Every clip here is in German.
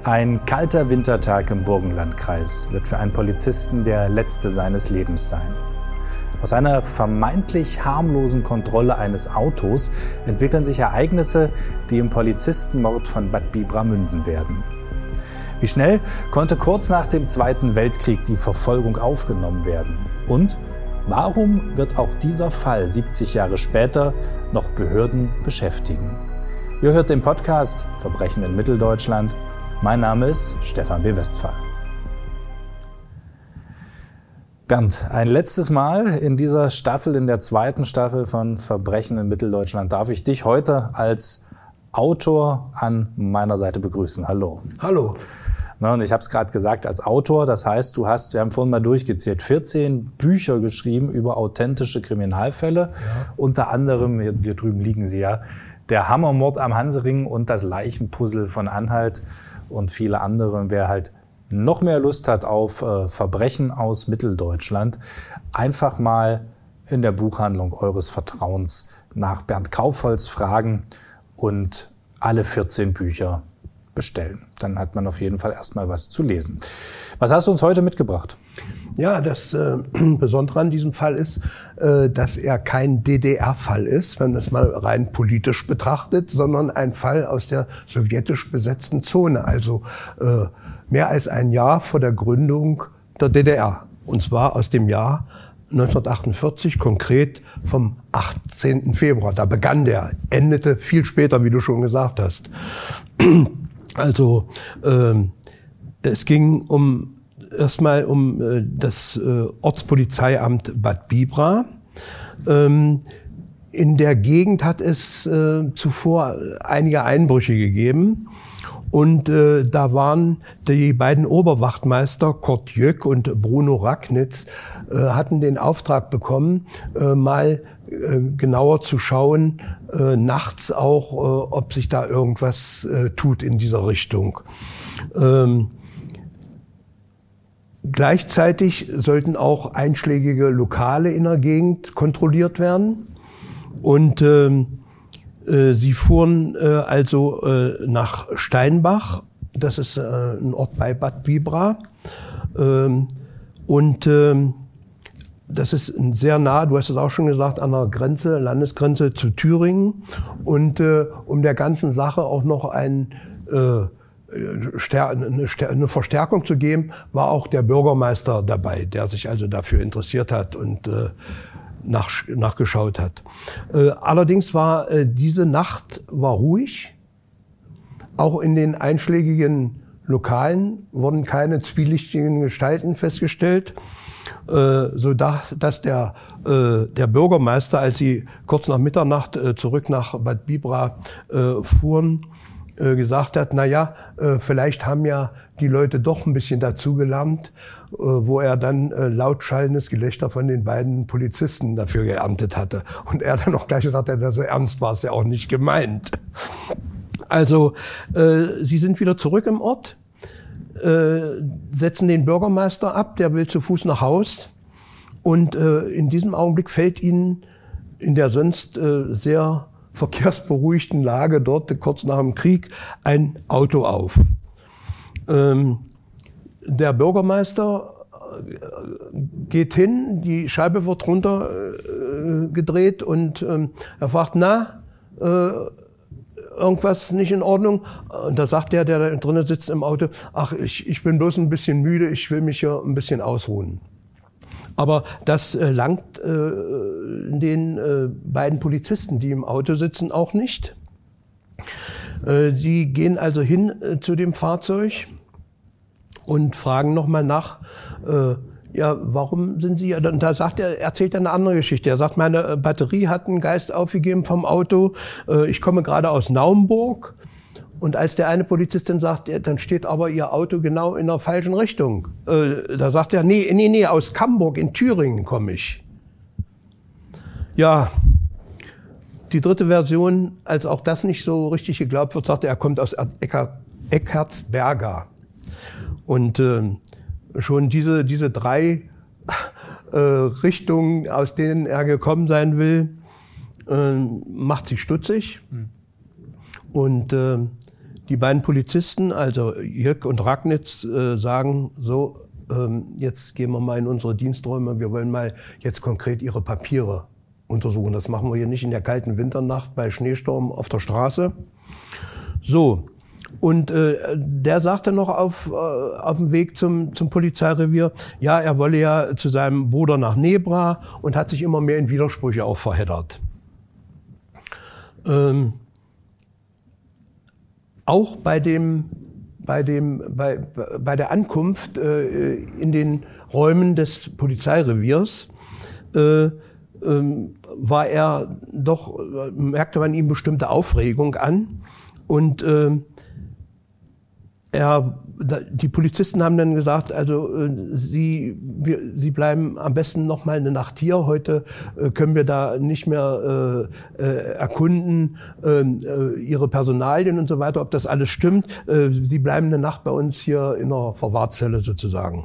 Ein kalter Wintertag im Burgenlandkreis wird für einen Polizisten der letzte seines Lebens sein. Aus einer vermeintlich harmlosen Kontrolle eines Autos entwickeln sich Ereignisse, die im Polizistenmord von Bad Bibra münden werden. Wie schnell konnte kurz nach dem Zweiten Weltkrieg die Verfolgung aufgenommen werden? Und warum wird auch dieser Fall 70 Jahre später noch Behörden beschäftigen? Ihr hört den Podcast Verbrechen in Mitteldeutschland. Mein Name ist Stefan B. Westphal. Bernd, ein letztes Mal in dieser Staffel, in der zweiten Staffel von Verbrechen in Mitteldeutschland, darf ich dich heute als Autor an meiner Seite begrüßen. Hallo. Hallo. Na, und ich habe es gerade gesagt, als Autor, das heißt, wir haben vorhin mal durchgezählt, 14 Bücher geschrieben über authentische Kriminalfälle. Ja. Unter anderem, hier drüben liegen sie ja, der Hammermord am Hansering und das Leichenpuzzle von Anhalt und viele andere. Und wer halt noch mehr Lust hat auf Verbrechen aus Mitteldeutschland, einfach mal in der Buchhandlung eures Vertrauens nach Bernd Kaufholz fragen und alle 14 Bücher bestellen. Dann hat man auf jeden Fall erstmal was zu lesen. Was hast du uns heute mitgebracht? Ja, das Besondere an diesem Fall ist, dass er kein DDR-Fall ist, wenn man es mal rein politisch betrachtet, sondern ein Fall aus der sowjetisch besetzten Zone, also mehr als ein Jahr vor der Gründung der DDR. Und zwar aus dem Jahr 1948, konkret vom 18. Februar. Da begann der, endete viel später, wie du schon gesagt hast. Also es ging erstmal um das Ortspolizeiamt Bad Bibra. In der Gegend hat es zuvor einige Einbrüche gegeben. Und da waren die beiden Oberwachtmeister, Kurt Jöck und Bruno Ragnitz, hatten den Auftrag bekommen, mal genauer zu schauen, nachts auch, ob sich da irgendwas tut in dieser Richtung. Gleichzeitig sollten auch einschlägige Lokale in der Gegend kontrolliert werden. Und sie fuhren also nach Steinbach, das ist ein Ort bei Bad Bibra. Und das ist sehr nah, du hast es auch schon gesagt, an der Grenze, Landesgrenze zu Thüringen. Und um der ganzen Sache auch noch eine Verstärkung zu geben, war auch der Bürgermeister dabei, der sich also dafür interessiert hat und nachgeschaut hat. Allerdings war diese Nacht ruhig. Auch in den einschlägigen Lokalen wurden keine zwielichtigen Gestalten festgestellt, so dass der Bürgermeister, als sie kurz nach Mitternacht zurück nach Bad Bibra fuhren, gesagt hat, vielleicht haben ja die Leute doch ein bisschen dazugelernt, wo er dann laut schallendes Gelächter von den beiden Polizisten dafür geerntet hatte. Und er dann auch gleich gesagt hat, so ernst war es ja auch nicht gemeint. Also sie sind wieder zurück im Ort, setzen den Bürgermeister ab, der will zu Fuß nach Haus. Und in diesem Augenblick fällt ihnen in der sonst sehr verkehrsberuhigten Lage dort kurz nach dem Krieg ein Auto auf. Der Bürgermeister geht hin, die Scheibe wird runtergedreht und er fragt, irgendwas nicht in Ordnung? Und da sagt der da drinnen sitzt im Auto, ich bin bloß ein bisschen müde, ich will mich hier ein bisschen ausruhen. Aber das langt den beiden Polizisten, die im Auto sitzen, auch nicht. Die gehen also hin zu dem Fahrzeug und fragen nochmal nach, warum sind Sie? Und da erzählt er eine andere Geschichte. Er sagt, meine Batterie hat einen Geist aufgegeben vom Auto. Ich komme gerade aus Naumburg. Und als der eine Polizist dann sagt, dann steht aber Ihr Auto genau in der falschen Richtung. Da sagt er, nee, aus Camburg in Thüringen komme ich. Ja, die dritte Version, als auch das nicht so richtig geglaubt wird, sagt er kommt aus Eckartsberga. Und schon diese drei Richtungen, aus denen er gekommen sein will, macht sie stutzig. Und Die beiden Polizisten, also Jöck und Ragnitz, sagen so, jetzt gehen wir mal in unsere Diensträume, wir wollen mal jetzt konkret Ihre Papiere untersuchen. Das machen wir hier nicht in der kalten Winternacht bei Schneesturm auf der Straße. So, und der sagte noch auf dem Weg zum Polizeirevier, ja, er wolle ja zu seinem Bruder nach Nebra und hat sich immer mehr in Widersprüche auch verheddert. Auch bei der Ankunft in den Räumen des Polizeireviers war er doch, merkte man ihm bestimmte Aufregung an. Und die Polizisten haben dann gesagt, also Sie bleiben am besten noch mal eine Nacht hier. Heute können wir da nicht mehr erkunden, Ihre Personalien und so weiter, ob das alles stimmt. Sie bleiben eine Nacht bei uns hier in der Verwahrzelle sozusagen.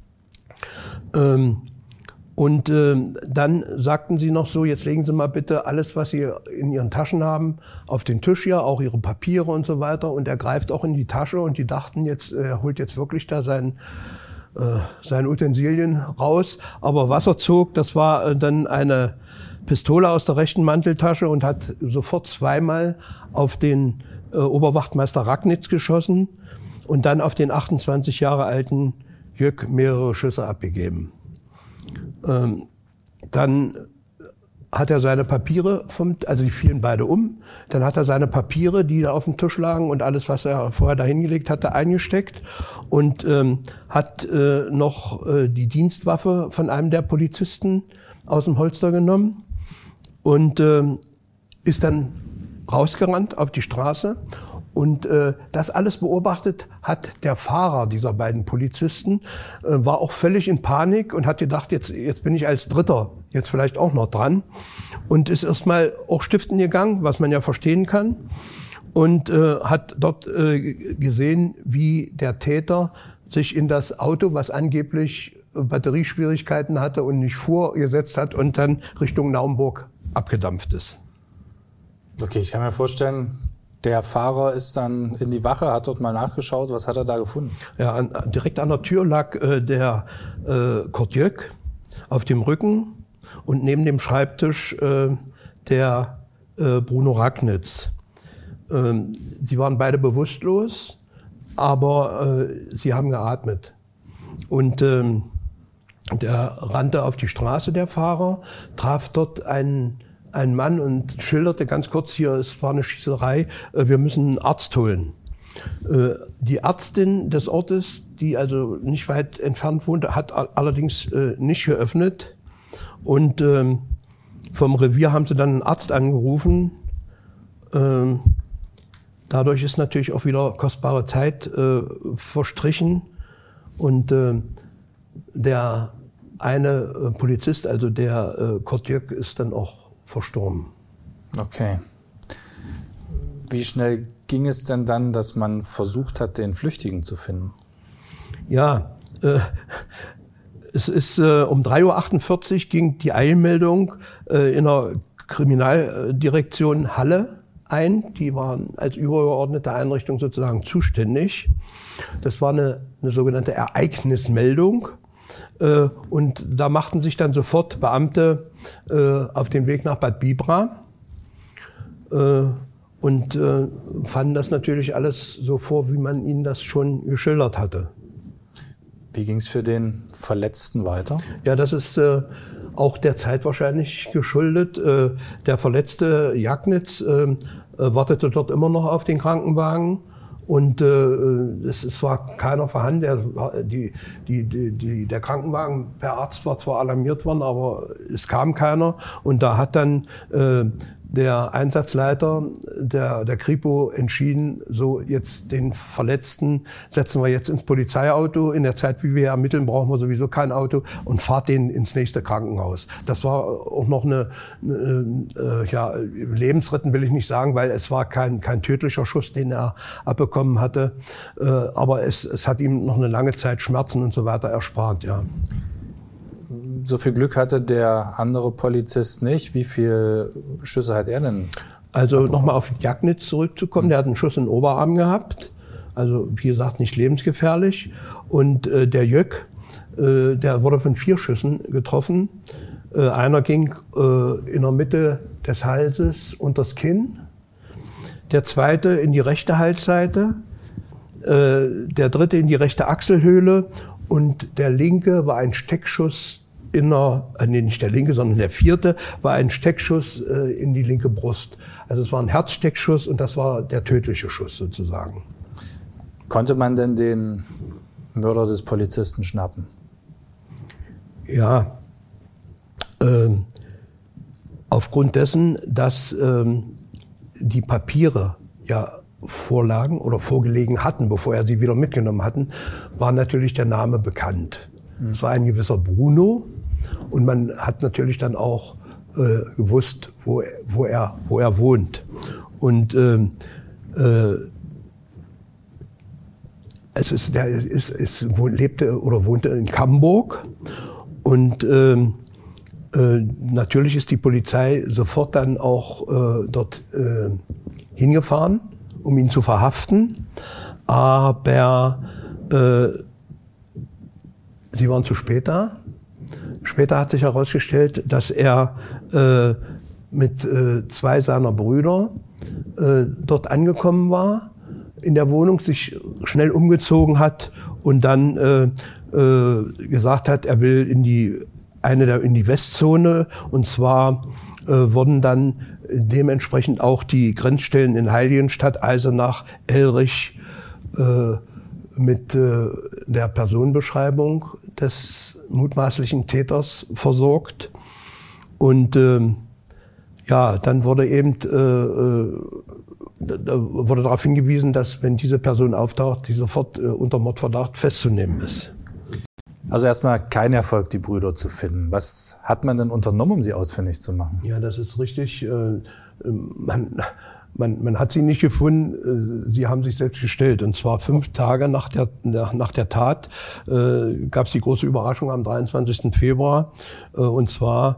Und dann sagten sie noch so, jetzt legen Sie mal bitte alles, was Sie in Ihren Taschen haben, auf den Tisch hier, auch Ihre Papiere und so weiter. Und er greift auch in die Tasche und die dachten jetzt, er holt jetzt wirklich da seine Utensilien raus. Aber was er zog, das war dann eine Pistole aus der rechten Manteltasche und hat sofort zweimal auf den Oberwachtmeister Ragnitz geschossen und dann auf den 28 Jahre alten Jöck mehrere Schüsse abgegeben. Dann hat er seine Papiere, also die fielen beide um, dann hat er seine Papiere, die da auf dem Tisch lagen und alles, was er vorher da hingelegt hatte, eingesteckt und hat noch die Dienstwaffe von einem der Polizisten aus dem Holster genommen und ist dann rausgerannt auf die Straße. Und das alles beobachtet hat der Fahrer dieser beiden Polizisten, war auch völlig in Panik und hat gedacht, jetzt bin ich als Dritter jetzt vielleicht auch noch dran. Und ist erstmal auch stiften gegangen, was man ja verstehen kann. Und hat dort gesehen, wie der Täter sich in das Auto, was angeblich Batterieschwierigkeiten hatte und nicht fuhr, gesetzt hat und dann Richtung Naumburg abgedampft ist. Okay, ich kann mir vorstellen, der Fahrer ist dann in die Wache, hat dort mal nachgeschaut. Was hat er da gefunden? Ja, direkt an der Tür lag der Kurt Jöck auf dem Rücken und neben dem Schreibtisch der Bruno Ragnitz. Sie waren beide bewusstlos, aber sie haben geatmet. Und der rannte auf die Straße, der Fahrer, traf dort einen Mann und schilderte ganz kurz, hier, es war eine Schießerei, wir müssen einen Arzt holen. Die Ärztin des Ortes, die also nicht weit entfernt wohnte, hat allerdings nicht geöffnet. Und vom Revier haben sie dann einen Arzt angerufen. Dadurch ist natürlich auch wieder kostbare Zeit verstrichen. Und der eine Polizist, also der Kurt Jöck, ist dann auch verstorben. Okay. Wie schnell ging es denn dann, dass man versucht hat, den Flüchtigen zu finden? Ja, es ist um 3:48 Uhr ging die Eilmeldung in der Kriminaldirektion Halle ein. Die waren als übergeordnete Einrichtung sozusagen zuständig. Das war eine sogenannte Ereignismeldung. Und da machten sich dann sofort Beamte auf den Weg nach Bad Bibra und fanden das natürlich alles so vor, wie man ihnen das schon geschildert hatte. Wie ging es für den Verletzten weiter? Ja, das ist auch der Zeit wahrscheinlich geschuldet. Der verletzte Jagnitz wartete dort immer noch auf den Krankenwagen. Und es war keiner vorhanden. Der Krankenwagen per Arzt war zwar alarmiert worden, aber es kam keiner. Und da hat dann der Einsatzleiter der Kripo entschieden, so jetzt den Verletzten setzen wir jetzt ins Polizeiauto. In der Zeit, wie wir ermitteln, brauchen wir sowieso kein Auto und fahrt den ins nächste Krankenhaus. Das war auch noch eine lebensrettend will ich nicht sagen, weil es war kein tödlicher Schuss, den er abbekommen hatte. Aber es hat ihm noch eine lange Zeit Schmerzen und so weiter erspart, ja. So viel Glück hatte der andere Polizist nicht. Wie viele Schüsse hat er denn Also nochmal auf Jagnitz zurückzukommen, der hat einen Schuss in den Oberarm gehabt, also wie gesagt nicht lebensgefährlich. Und der Jöck, der wurde von 4 Schüssen getroffen. Einer ging in der Mitte des Halses unters Kinn, der zweite in die rechte Halsseite, der dritte in die rechte Achselhöhle und der linke war ein Steckschuss nicht der linke, sondern der vierte war ein Steckschuss in die linke Brust. Also es war ein Herzsteckschuss und das war der tödliche Schuss sozusagen. Konnte man denn den Mörder des Polizisten schnappen? Ja, aufgrund dessen, dass die Papiere ja vorlagen oder vorgelegen hatten, bevor er sie wieder mitgenommen hatten, war natürlich der Name bekannt. Es war ein gewisser Bruno und man hat natürlich dann auch gewusst, wo er wohnt. Und er lebte oder wohnte in Camburg und natürlich ist die Polizei sofort dann auch dort hingefahren, um ihn zu verhaften, aber sie waren zu spät da. Später hat sich herausgestellt, dass er mit 2 seiner Brüder dort angekommen war, in der Wohnung sich schnell umgezogen hat und dann gesagt hat, er will in die Westzone, und zwar wurden dann dementsprechend auch die Grenzstellen in Heiligenstadt, Eisenach, Elrich mit der Personenbeschreibung des mutmaßlichen Täters versorgt. Und dann wurde eben wurde darauf hingewiesen, dass, wenn diese Person auftaucht, die sofort unter Mordverdacht festzunehmen ist. Also erstmal kein Erfolg, die Brüder zu finden. Was hat man denn unternommen, um sie ausfindig zu machen? Ja, das ist richtig. Man hat sie nicht gefunden, sie haben sich selbst gestellt. Und zwar 5 Tage nach der Tat gab es die große Überraschung am 23. Februar. Und zwar,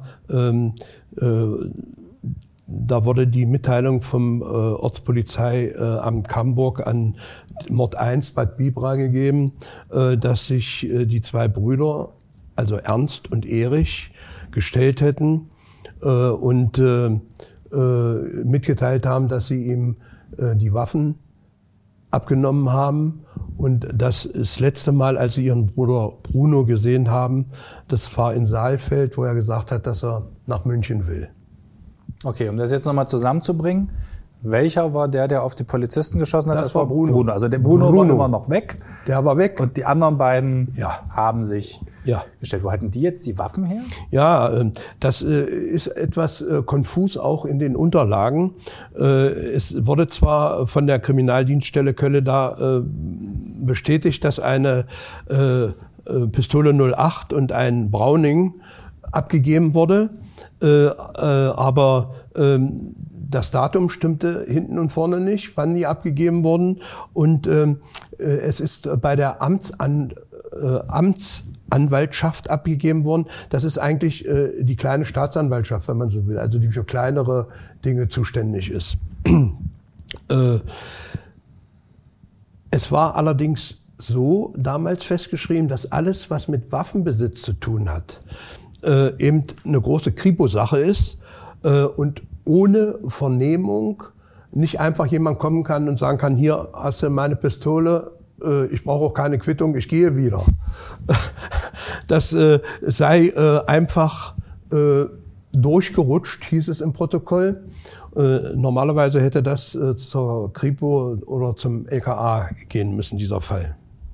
da wurde die Mitteilung vom Ortspolizeiamt Camburg an Mord 1 Bad Bibra gegeben, dass sich die 2 Brüder, also Ernst und Erich, gestellt hätten und mitgeteilt haben, dass sie ihm die Waffen abgenommen haben und das letzte Mal, als sie ihren Bruder Bruno gesehen haben, das war in Saalfeld, wo er gesagt hat, dass er nach München will. Okay, um das jetzt nochmal zusammenzubringen, welcher war der auf die Polizisten geschossen hat? Das war Bruno. Also der Bruno war immer noch weg. Der war weg. Und die anderen beiden haben sich gestellt. Wo hatten die jetzt die Waffen her? Ja, das ist etwas konfus auch in den Unterlagen. Es wurde zwar von der Kriminaldienststelle Kölle da bestätigt, dass eine Pistole 08 und ein Browning abgegeben wurde, aber das Datum stimmte hinten und vorne nicht, wann die abgegeben wurden. Und es ist bei der Amtsanwaltschaft abgegeben worden. Das ist eigentlich die kleine Staatsanwaltschaft, wenn man so will, also die für kleinere Dinge zuständig ist. Es war allerdings so damals festgeschrieben, dass alles, was mit Waffenbesitz zu tun hat, eben eine große Kripo-Sache ist und ohne Vernehmung nicht einfach jemand kommen kann und sagen kann, hier hast du meine Pistole, ich brauche auch keine Quittung, ich gehe wieder. Das sei einfach durchgerutscht, hieß es im Protokoll. Normalerweise hätte das zur Kripo oder zum LKA gehen müssen, dieser Fall.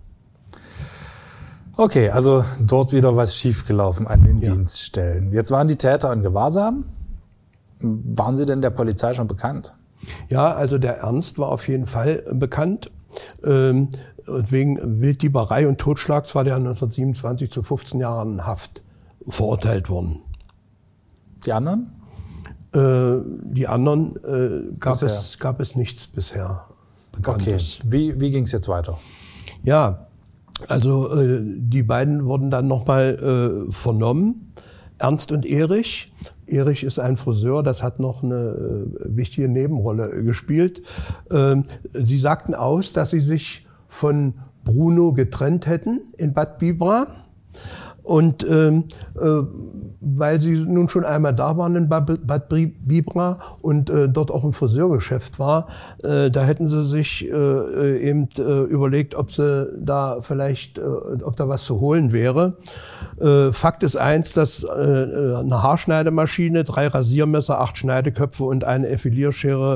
Okay, also dort wieder was schiefgelaufen an den Dienststellen. Jetzt waren die Täter in Gewahrsam. Waren sie denn der Polizei schon bekannt? Ja, also der Ernst war auf jeden Fall bekannt. Wegen Wilddieberei und Totschlags war der 1927 zu 15 Jahren Haft verurteilt worden. Die anderen? Die anderen gab es nichts bisher Bekanntes. Okay, wie ging es jetzt weiter? Ja, also die beiden wurden dann nochmal vernommen, Ernst und Erich. Erich ist ein Friseur, das hat noch eine wichtige Nebenrolle gespielt. Sie sagten aus, dass sie sich von Bruno getrennt hätten in Bad Bibra. Und weil sie nun schon einmal da waren in Bad Bibra und dort auch ein Friseurgeschäft war, da hätten sie sich eben überlegt, ob sie da vielleicht, ob da was zu holen wäre. Fakt ist eins, dass eine Haarschneidemaschine, 3 Rasiermesser, 8 Schneideköpfe und eine Effilierschere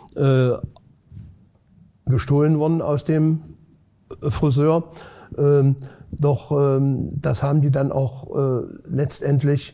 gestohlen wurden aus dem Friseur. Doch das haben die dann auch letztendlich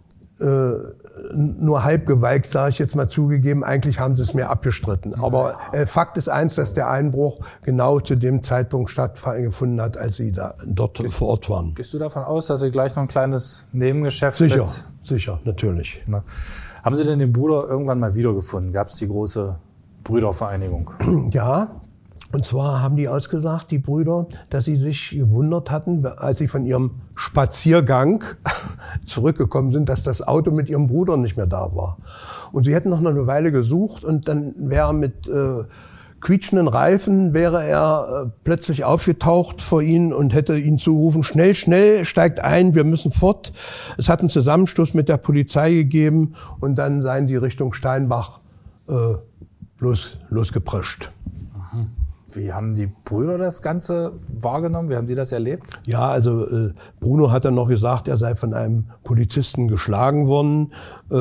nur halb gewalkt, sage ich jetzt mal, zugegeben. Eigentlich haben sie es mir abgestritten. Aber Fakt ist eins, dass der Einbruch genau zu dem Zeitpunkt stattgefunden hat, als sie da dort vor Ort waren. Gehst du davon aus, dass Sie gleich noch ein kleines Nebengeschäft Sicher, natürlich. Na. Haben Sie denn den Bruder irgendwann mal wiedergefunden? Gab es die große Brüdervereinigung? Ja. Und zwar haben die ausgesagt, die Brüder, dass sie sich gewundert hatten, als sie von ihrem Spaziergang zurückgekommen sind, dass das Auto mit ihrem Bruder nicht mehr da war. Und sie hätten noch eine Weile gesucht und dann wäre mit quietschenden Reifen wäre er plötzlich aufgetaucht vor ihnen und hätte ihnen zugerufen, schnell, schnell, steigt ein, wir müssen fort. Es hat einen Zusammenstoß mit der Polizei gegeben und dann seien sie Richtung Steinbach losgeprescht. Wie haben die Brüder das Ganze wahrgenommen? Wie haben die das erlebt? Ja, also Bruno hat dann noch gesagt, er sei von einem Polizisten geschlagen worden.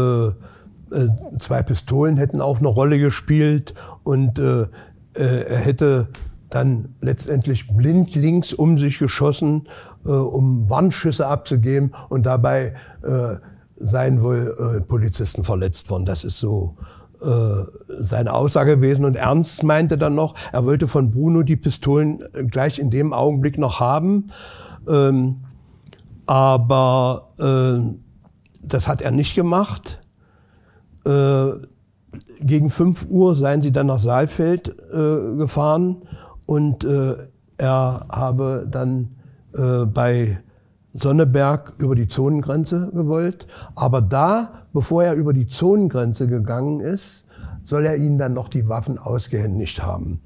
2 Pistolen hätten auch eine Rolle gespielt und er hätte dann letztendlich blindlings um sich geschossen, um Warnschüsse abzugeben und dabei seien wohl Polizisten verletzt worden. Das ist so seine Aussage gewesen. Und Ernst meinte dann noch, er wollte von Bruno die Pistolen gleich in dem Augenblick noch haben. Aber das hat er nicht gemacht. Gegen 5 Uhr seien sie dann nach Saalfeld gefahren und er habe dann bei Sonneberg über die Zonengrenze gewollt. Aber da, bevor er über die Zonengrenze gegangen ist, soll er ihnen dann noch die Waffen ausgehändigt haben.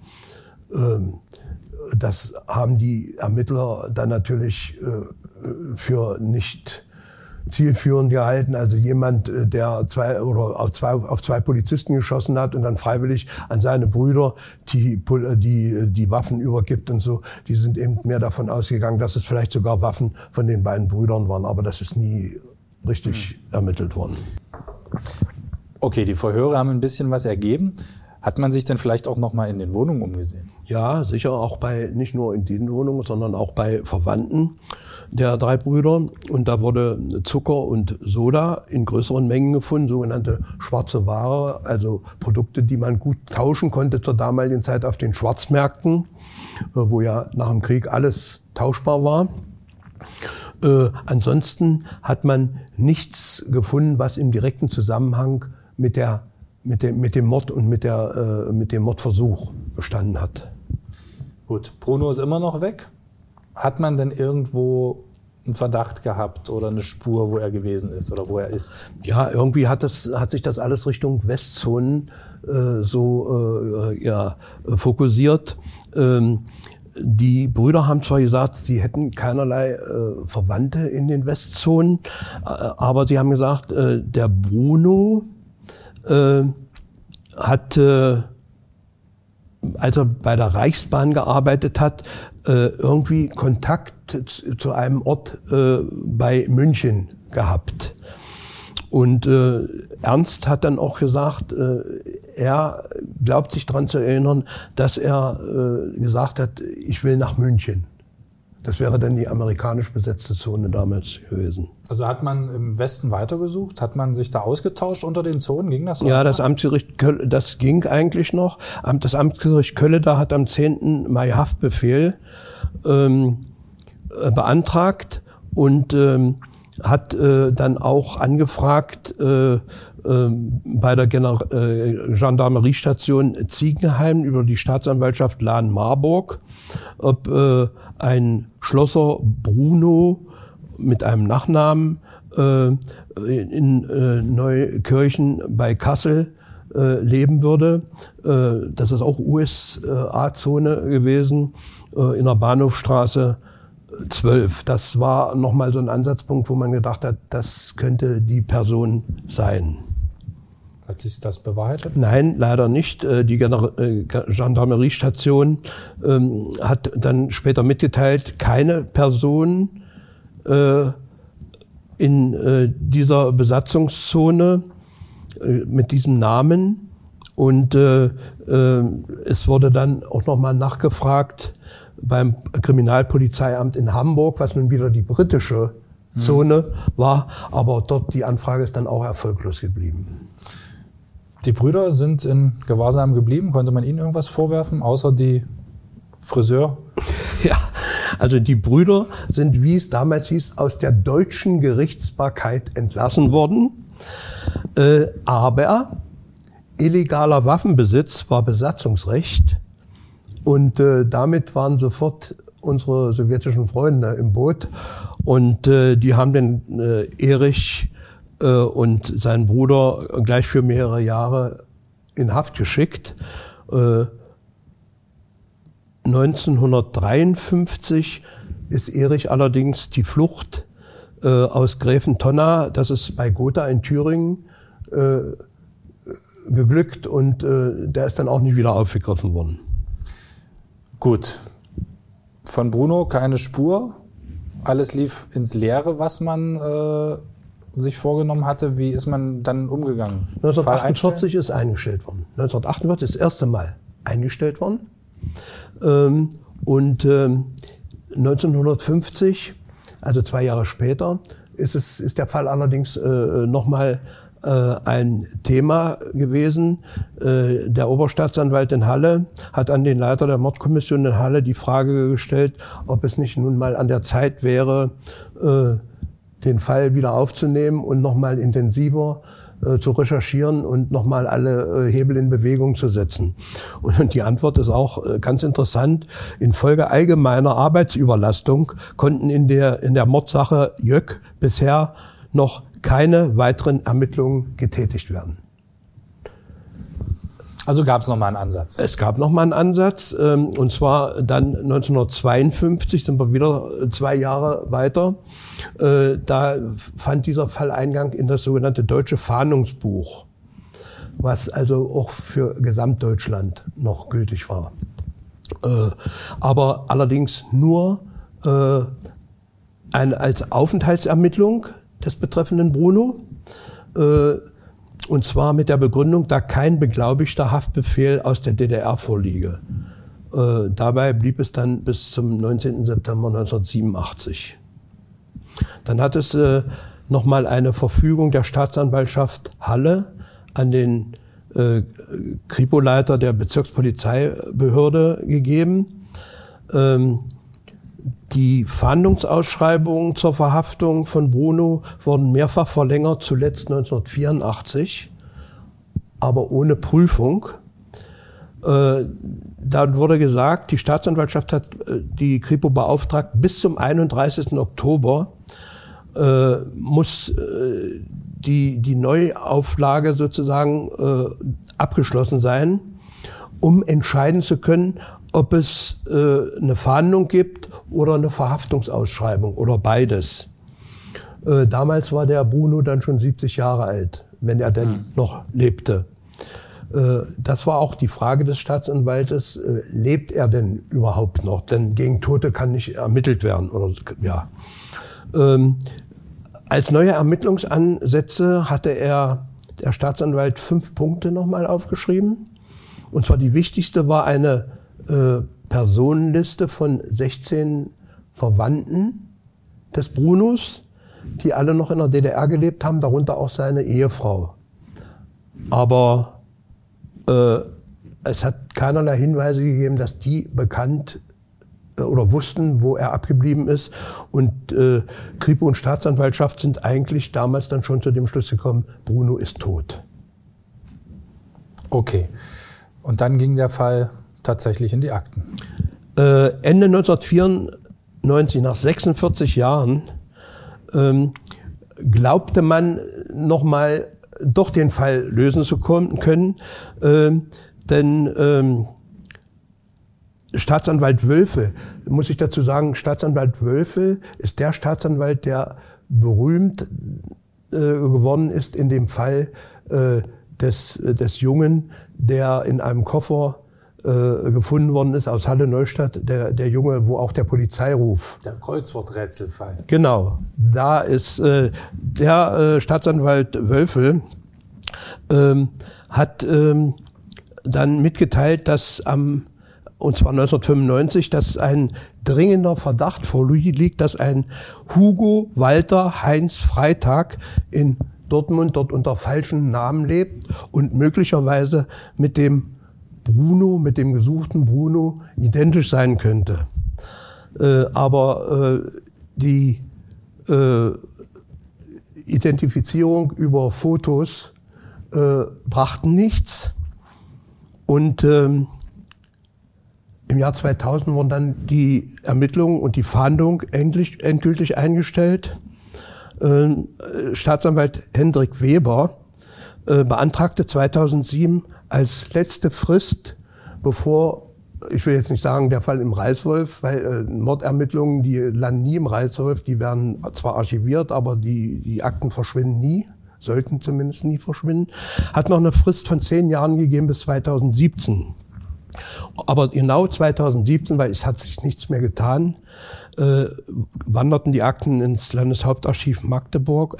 Das haben die Ermittler dann natürlich für nicht zielführend gehalten. Also jemand, der auf zwei Polizisten geschossen hat und dann freiwillig an seine Brüder die Waffen übergibt und so, die sind eben mehr davon ausgegangen, dass es vielleicht sogar Waffen von den beiden Brüdern waren. Aber das ist nie richtig ermittelt worden. Okay, die Verhöre haben ein bisschen was ergeben. Hat man sich denn vielleicht auch noch mal in den Wohnungen umgesehen? Ja, sicher, auch nicht nur in den Wohnungen, sondern auch bei Verwandten der 3 Brüder. Und da wurde Zucker und Soda in größeren Mengen gefunden, sogenannte schwarze Ware, also Produkte, die man gut tauschen konnte zur damaligen Zeit auf den Schwarzmärkten, wo ja nach dem Krieg alles tauschbar war. Ansonsten hat man nichts gefunden, was im direkten Zusammenhang mit dem Mord und mit dem Mordversuch bestanden hat. Gut, Bruno ist immer noch weg. Hat man denn irgendwo einen Verdacht gehabt oder eine Spur, wo er gewesen ist oder wo er ist? Ja, irgendwie hat sich das alles Richtung Westzonen fokussiert. Die Brüder haben zwar gesagt, sie hätten keinerlei Verwandte in den Westzonen, aber sie haben gesagt, der Bruno hat, als er bei der Reichsbahn gearbeitet hat, irgendwie Kontakt zu einem Ort bei München gehabt. Und Ernst hat dann auch gesagt, er glaubt sich daran zu erinnern, dass er gesagt hat, ich will nach München. Das wäre dann die amerikanisch besetzte Zone damals gewesen. Also hat man im Westen weitergesucht? Hat man sich da ausgetauscht unter den Zonen? Ging das so? Ja, das Amtsgericht Kölle, das ging eigentlich noch. Das Amtsgericht Kölle da hat am 10. Mai Haftbefehl beantragt und hat dann auch angefragt bei der Gendarmeriestation Ziegenheim über die Staatsanwaltschaft Lahn-Marburg, ob ein Schlosser Bruno mit einem Nachnamen in Neukirchen bei Kassel leben würde. Das ist auch USA-Zone gewesen, in der Bahnhofstraße 12. Das war nochmal so ein Ansatzpunkt, wo man gedacht hat, das könnte die Person sein. Hat sich das bewahrheitet? Nein, leider nicht. Die Gendarmeriestation hat dann später mitgeteilt, keine Person in dieser Besatzungszone mit diesem Namen. Und es wurde dann auch nochmal nachgefragt beim Kriminalpolizeiamt in Hamburg, was nun wieder die britische Zone war. Aber dort die Anfrage ist dann auch erfolglos geblieben. Die Brüder sind in Gewahrsam geblieben. Konnte man ihnen irgendwas vorwerfen, außer die Friseur? Ja, also die Brüder sind, wie es damals hieß, aus der deutschen Gerichtsbarkeit entlassen worden. Aber illegaler Waffenbesitz war Besatzungsrecht. Und damit waren sofort unsere sowjetischen Freunde im Boot. Und die haben den Erich und seinen Bruder gleich für mehrere Jahre in Haft geschickt. 1953 ist Erich allerdings die Flucht aus Gräfentonna, das ist bei Gotha in Thüringen, geglückt und der ist dann auch nicht wieder aufgegriffen worden. Gut. Von Bruno keine Spur. Alles lief ins Leere, was man sich vorgenommen hatte. Wie ist man dann umgegangen? 1948 ist eingestellt worden. 1948 ist das erste Mal eingestellt worden. Und 1950, also 2 Jahre später, ist der Fall allerdings nochmal ein Thema gewesen. Der Oberstaatsanwalt in Halle hat an den Leiter der Mordkommission in Halle die Frage gestellt, ob es nicht nun mal an der Zeit wäre, den Fall wieder aufzunehmen und nochmal intensiver zu recherchieren und nochmal alle Hebel in Bewegung zu setzen. Und die Antwort ist auch ganz interessant. Infolge allgemeiner Arbeitsüberlastung konnten in der Mordsache Jöck bisher noch keine weiteren Ermittlungen getätigt werden. Also gab es nochmal einen Ansatz? Es gab nochmal einen Ansatz, und zwar dann 1952, sind wir wieder 2 Jahre weiter. Da fand dieser Fall Eingang in das sogenannte Deutsche Fahndungsbuch, was also auch für Gesamtdeutschland noch gültig war. Aber allerdings nur als Aufenthaltsermittlung des betreffenden Bruno. Und zwar mit der Begründung, da kein beglaubigter Haftbefehl aus der DDR vorliege. Dabei blieb es dann bis zum 19. September 1987. Dann hat es nochmal eine Verfügung der Staatsanwaltschaft Halle an den Kripo-Leiter der Bezirkspolizeibehörde gegeben. Die Fahndungsausschreibungen zur Verhaftung von Bruno wurden mehrfach verlängert, zuletzt 1984, aber ohne Prüfung. Da wurde gesagt, die Staatsanwaltschaft hat die Kripo beauftragt, bis zum 31. Oktober muss die Neuauflage sozusagen abgeschlossen sein, um entscheiden zu können, ob es eine Fahndung gibt oder eine Verhaftungsausschreibung oder beides. Damals war der Bruno dann schon 70 Jahre alt, wenn er denn noch lebte. Das war auch die Frage des Staatsanwaltes, lebt er denn überhaupt noch? Denn gegen Tote kann nicht ermittelt werden. Oder, ja. Als neue Ermittlungsansätze hatte der Staatsanwalt 5 Punkte nochmal aufgeschrieben. Und zwar die wichtigste war eine Personenliste von 16 Verwandten des Brunos, die alle noch in der DDR gelebt haben, darunter auch seine Ehefrau. Aber es hat keinerlei Hinweise gegeben, dass die bekannt oder wussten, wo er abgeblieben ist. Und Kripo und Staatsanwaltschaft sind eigentlich damals dann schon zu dem Schluss gekommen, Bruno ist tot. Okay. Und dann ging der Fall tatsächlich in die Akten. Ende 1994, nach 46 Jahren, glaubte man nochmal doch den Fall lösen zu können, denn Staatsanwalt Wölfel, muss ich dazu sagen, Staatsanwalt Wölfel ist der Staatsanwalt, der berühmt geworden ist in dem Fall des Jungen, der in einem Koffer gefunden worden ist aus Halle-Neustadt, der Junge, wo auch der Polizeiruf. Der Kreuzworträtselfall. Genau, da ist der Staatsanwalt Wölfel hat dann mitgeteilt, dass und zwar 1995, dass ein dringender Verdacht vorliegt, dass ein Hugo Walter Heinz Freitag in Dortmund dort unter falschem Namen lebt und möglicherweise mit dem gesuchten Bruno, identisch sein könnte. Aber die Identifizierung über Fotos brachten nichts. Und im Jahr 2000 wurden dann die Ermittlungen und die Fahndung endgültig eingestellt. Staatsanwalt Hendrik Weber beantragte 2007 als letzte Frist, bevor, ich will jetzt nicht sagen, der Fall im Reiswolf, weil Mordermittlungen, die landen nie im Reiswolf, die werden zwar archiviert, aber die Akten verschwinden nie, sollten zumindest nie verschwinden, hat noch eine Frist von 10 Jahren gegeben bis 2017. Aber genau 2017, weil es hat sich nichts mehr getan, wanderten die Akten ins Landeshauptarchiv Merseburg.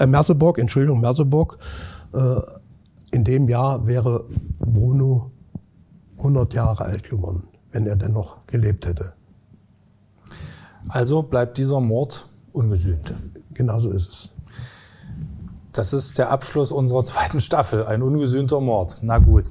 In dem Jahr wäre Bruno 100 Jahre alt geworden, wenn er denn noch gelebt hätte. Also bleibt dieser Mord ungesühnt. Genau so ist es. Das ist der Abschluss unserer 2. Staffel, ein ungesühnter Mord. Na gut.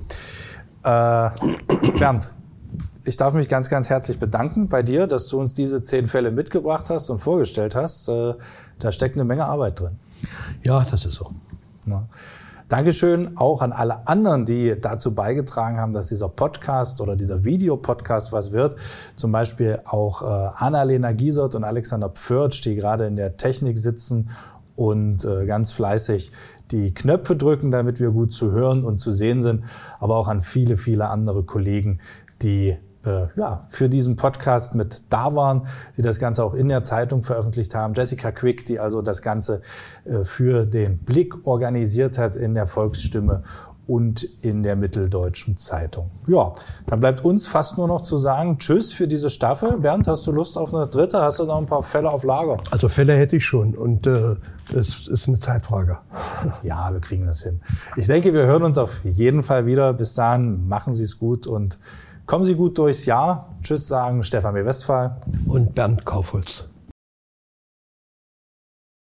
Bernd, ich darf mich ganz, ganz herzlich bedanken bei dir, dass du uns diese 10 Fälle mitgebracht hast und vorgestellt hast. Da steckt eine Menge Arbeit drin. Ja, das ist so. Ja. Dankeschön auch an alle anderen, die dazu beigetragen haben, dass dieser Podcast oder dieser Videopodcast was wird. Zum Beispiel auch Annalena Giesert und Alexander Pförtsch, die gerade in der Technik sitzen und ganz fleißig die Knöpfe drücken, damit wir gut zu hören und zu sehen sind. Aber auch an viele, viele andere Kollegen, die für diesen Podcast mit da waren, die das Ganze auch in der Zeitung veröffentlicht haben. Jessica Quick, die also das Ganze für den Blick organisiert hat in der Volksstimme und in der Mitteldeutschen Zeitung. Ja, dann bleibt uns fast nur noch zu sagen, tschüss für diese Staffel. Bernd, hast du Lust auf eine 3.? Hast du noch ein paar Fälle auf Lager? Also Fälle hätte ich schon und es ist eine Zeitfrage. Ja, wir kriegen das hin. Ich denke, wir hören uns auf jeden Fall wieder. Bis dahin, machen Sie es gut und kommen Sie gut durchs Jahr. Tschüss sagen Stefan W. Westphal und Bernd Kaufholz.